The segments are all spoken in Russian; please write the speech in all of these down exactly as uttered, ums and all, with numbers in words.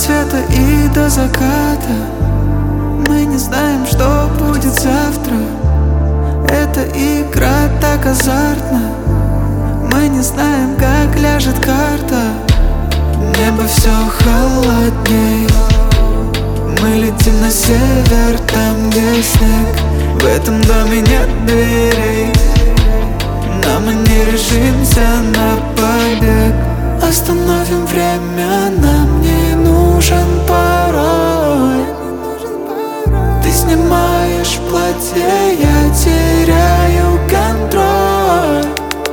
рассвета и до заката. Мы не знаем, что будет завтра. Эта игра так азартна. Мы не знаем, как ляжет карта. Небо все холодней. Мы летим на север, там где снег. В этом доме нет дверей, но мы не решимся на побег. Остановим время, нам не нужен пароль. Ты снимаешь платье, я теряю контроль.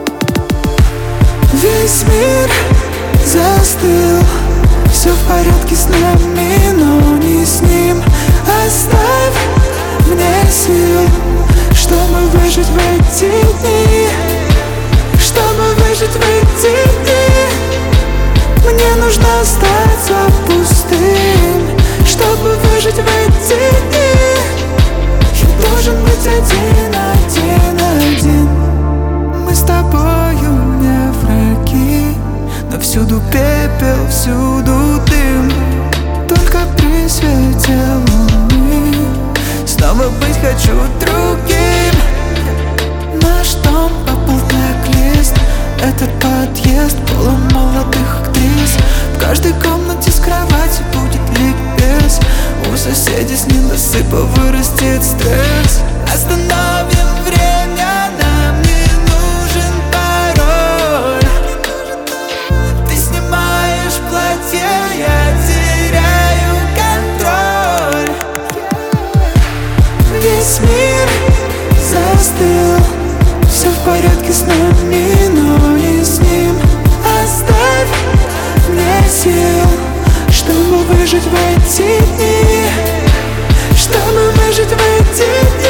Весь мир застыл, все в порядке с нами, но не с ним. Оставь мне сил, чтобы выжить в эти дни. Чтобы выжить в эти дни, мне нужно остаться пустым. Чтобы выжить в эти дни, я должен быть один, один, один. Мы с тобою не враги, но всюду пепел, всюду дым. Только при свете луны снова быть хочу другим. Наш дом попал в блэк-лист. Этот подъезд полон молодых актрис. В каждой комнате с кровати будет ликбез. У соседей с недосыпа вырастет стресс. Остановим время, нам не нужен пароль. Ты снимаешь платье, я теряю контроль. Весь мир застыл, все в порядке с нами, но не с ним. Оставь мне сил, чтобы выжить в эти дни. Чтобы выжить в эти дни.